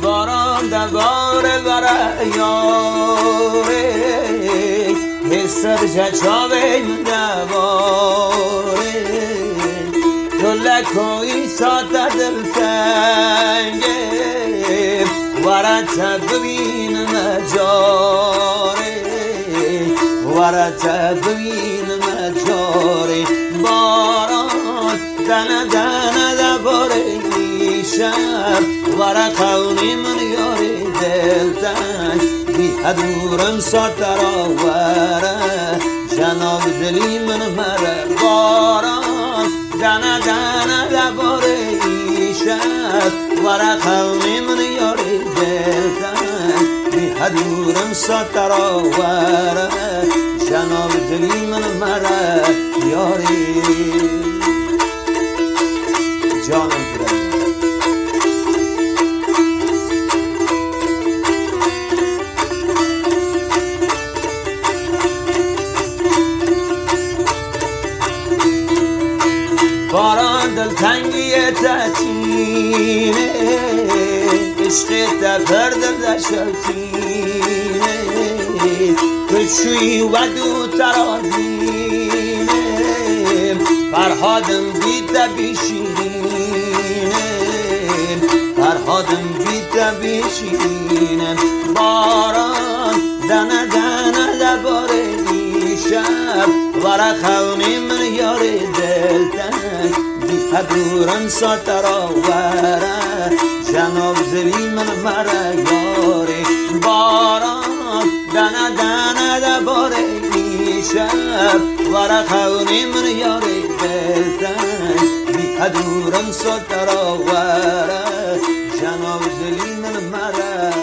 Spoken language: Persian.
باران دواره بره یاره حسر جچاوه دواره دلکوی ساده دلتنگه ورت ببین مجاره ورت ببین مجاره باران دنه دنه دباره شب ورقونی من یاری دلتنگ بی حدورم ساتر آوره جناب دلی من مره باران دنه دنه دباره شب ورقونی من یاری دلتنگ بی حدورم ساتر آوره جناب دلی من مره یاری جانم کرده باران دلتنگی تتینه عشق تفر دل دشتینه کشوی و دو ترازینه فرهادم بیده بیشینه فرهادم بیده بیشینه باران دنه دنه دباره شب ورقونی من یاری دلتنگ بی حدورن ساتر آوره جناب دلی من مره یاری باران دنه دنه دباره شب ورقونی من یاری دلتنگ بی حدورن ساتر آوره جناب دلی من مره